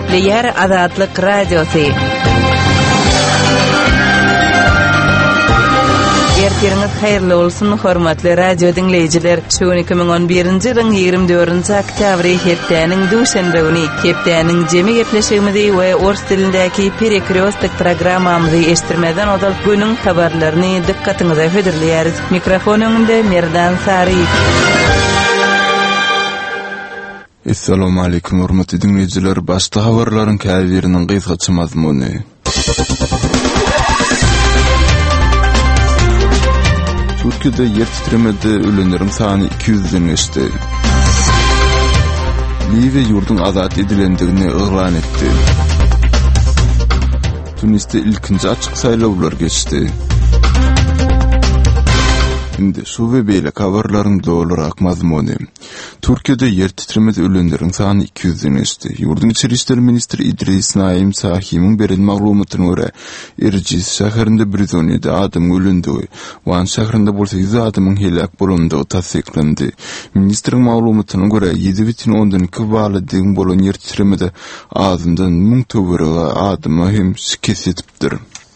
Eşitliyer Azatlyk Radiosu. Ertiriniz hayırlı olsun, hormatly radio dinleyijiler. Şu 2011-nji ýylyň 24-nji oktýabry hepdeniň duşanbe güni hepdeniň jemi gepleşigimizi we ors dilindäki perekriostik programmamyzy eşitdirmeden odal günüň habarlaryny dikkatiňize höderleýäris. Mikrofon öňünde Merdan Sary. Assalamu alaykum hormatly dinleyijiler. Başda habarlaryň käbiriniň gysgaça mazmuny. Türkiýede yer titremede ölenlerin sany 200'den geçdi. Liwe ýurdun azat edilendigini elan etdi. Tunisde ilkinji açyk saýlawlar geçdi. Indi şu we beýle habarlaryň dolarak mazmuny. Türkiýede yer titremede ölenlerin sany 200'den geçdi. Ýurdun içeri işler ministri İdris Naim Sahimyň beren maglumatyna görä, Erjis şäherinde 117 adam ölendi. Van şäherinde bolsa 100 adamyň helak bolandygy tasdiklendi. Ministriň maglumatyna görä 7,2 baly diň bolan yer titremede azyndan 1000 töwerege adamy hem şikes etipdir.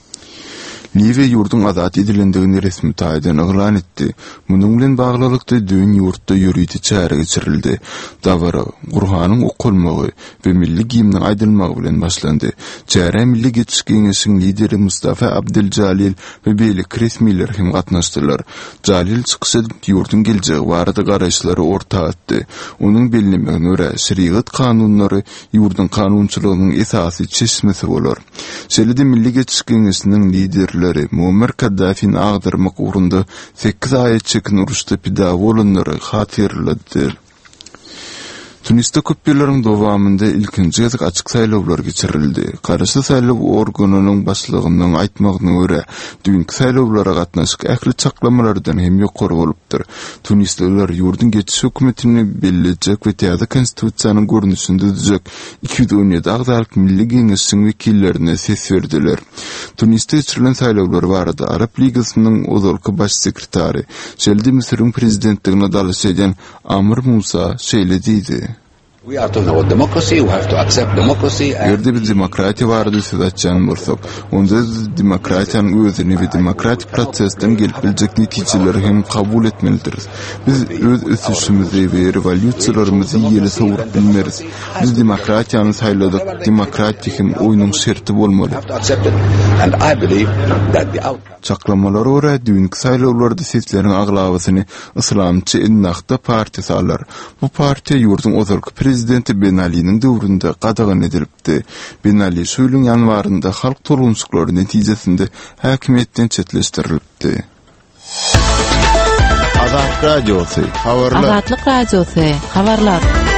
Liwe ýurdun azat edilendigini resmi taýdan elan etdi. Munyň bilen baglykda dün ýurtda ýürüýti çäre geçirildi. Dawara, Gurhanyň okulmagy we milli giýimniň aýdylmagy bilen başlandy. Çäre milli geçişkiňiň lideri Mustafa Abdüljalil we beýle resmiler hem gatnaşdylar. Jalil çykyş edip ýurdun geljegi barada garaşlary ortaga atdy. Onuň bellemegine görä şeriat kanunlary ýurdun kanunçylygynyň esasy çeşmesi bolar. Şeýle milli geçişkiňiň liderleri Muammar Kaddafi'nin ağdırmak uğrunda 8 ayet çekin uruşda pida olanları hatırladı. Tunis'te köpürlerin dowamında ilkinji ýazyk açyk saýlawlar geçirildi. Garaşly saýlaw organynyň başlygynyň aýtmagyna görä, dünkü saýlawlara gatnaşyk ähli çaklamalardan hem ýokary bolupdyr. Tunisliler ýurdun geçiş hökümetini belirlejek we täze konstitusiýanyň görnüşinde düzek 217 agdarlyk milli giňeşiň wekillerine ses berdiler. Tunis'te geçirilen saýlawlar barada Arap Ligasynyň ozalky baş sekretary, şeýle Misiriň prezidentligine dalşaýan Amr Musa şeýle diýdi. We are talking about democracy. We have to accept democracy. Ýerde biz demokratiýa barada söz açan bolsak, onda demokratiýanyň özüni we demokratik prosesden gelip biljek netijeleri hem kabul etmelidirz. Biz öz ösüşimizi we rewolýusiýalarymyzy ýeli sowurup bilmeriz. Biz demokratiýany saýladyk, demokratiýa hem oýnyň şerti bolmaly. And I believe that the Çaklamalara görä dünkü saýlawlarda sesleriň aglawasyny Islamçy Ennahda partiýasy alar. Bu partiýa ýurdun ozalky prezidenti Ben Ali'nin döwründe qadagan edilipdi. Ben Ali şu ýylyň ýanwarynda halk torunçyklary netijesinde häkimetden çetleşdirilipdi. Azat Radiosu habarlar. Azatlyk Radiosu habarlar.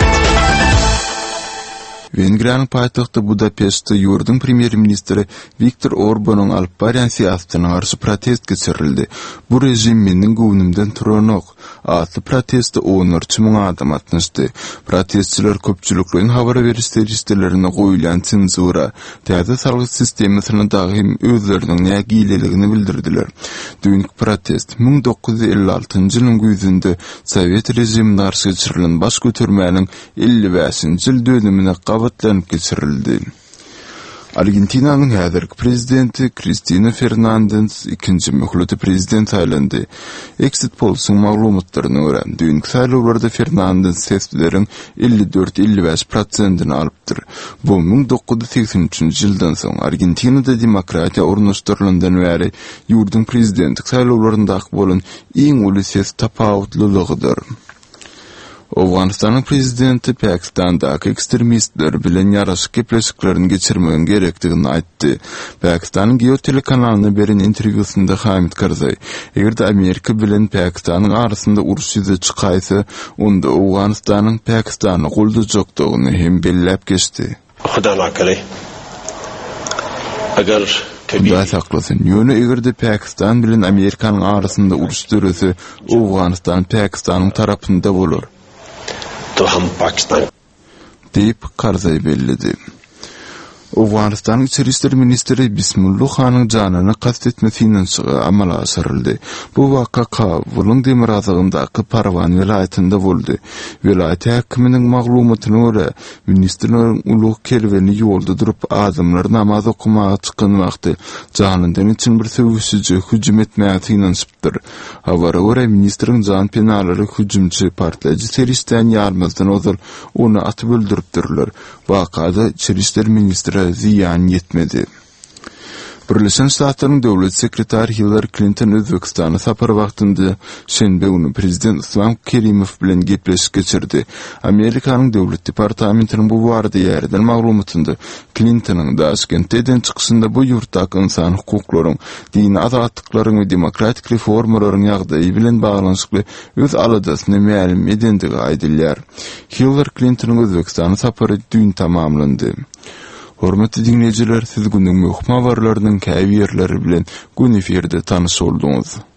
Wengriýanyň paýtagty Budapeştde ýurdun premier ministri Viktor Orbanyň alyp barýan siýasatyna garşy protest geçirildi. Bu rejim meniň göwnümden turanok. Atly protestde 13 000 adam atnaşdy. Protestçiler köpçülikliň habar beriş serwislerine goýulan senzura, täze salgy sistemasyna dahi özleriniň nägileligini bildirdiler. Dünkü protest 1956-njy ýylyň güýzünde Sowet rejimine garşy geçirilen baş götermäniň 55-nji ýyl dönümine gabatlanyp geçirildi. Argentinanyň häzirki prezidenti Cristina Fernández ikinji möhletli prezident aýlandy. Exit Polsyň maglumatlaryna görä, dünkü saýlawlarda Fernández sesleriň 54-55%-ni alypdyr. Bu 1983-nji ýyldan soň Argentinada demokratiýa ornaşdyrylandan bäri ýurdun prezidentlik saýlawlaryndaky bolan iň uly ses tapawutlylygydyr. Awganistanyň prezidenti Pakistandaky ekstremistler bilen ýaraşyk gepleşiklerini geçirmegen gerekdigini aýtdy. Pakistanyň geotelekanalyna beren interwýusynda Hamid Karzai, egerde Amerika bilen Pakistanyň arasynda uruş ýüze çykaýsa, onda Awganistanyň Pakistany goldajakdygyny hem belläp geçdi. Hudalar kale. Agar Bunda saklasın. Ýöne egerde Pakistan bilen Amerikanyň arasynda uruş döresi Awganistan Pakistanyň tarapynda bolar. To ham Pakistan. Deyip Karzai bellidi. Awganistan'ın İçeri İşler Ministri Bismillah Han'ın canını kastetmesinden çığı amala asırıldı. Bu vaka Kabul'un Demirazağındaki Parvan velayetinde oldu. Velayet hakiminin maglumatına göre ministrinin uluq kelveni yolda durup adamlar namaz okumağa çıkınmaktı. Canından için bir sövüsücü hücum etmeyetiyle çıptır. Havara göre ministrin can penaları hücumçu partlayıcı seristen yarmazdan ozul onu atıp öldürüptürler. Vakada İçeri İşler Ministri ziyan yetmedi. Birleşen Ştatlaryň döwlet sekretary Hillary Clinton Özbekistana sapar wagtynda şenbe günü prezident Islom Kerimow bilen gepleşik geçirdi. Amerikanyň döwlet departamentiniň bu barada ýerden maglumatynda Clinton'ın Daşkentden çykyşynda bu ýurtdaky insan hukuklaryň, dini azatlyklaryň we demokratik reformalaryň ýagdaýy bilen baglanyşykly öz aladasyny ma'lum edendigi aýdylýar. Hillary Clinton'ın Özbekistana sapary dün tamamlandy. Hormatly dinleyijiler, siz gündüň möhüm habarlarynyň käbirleri bilen gün eferde tanış bolduňyz.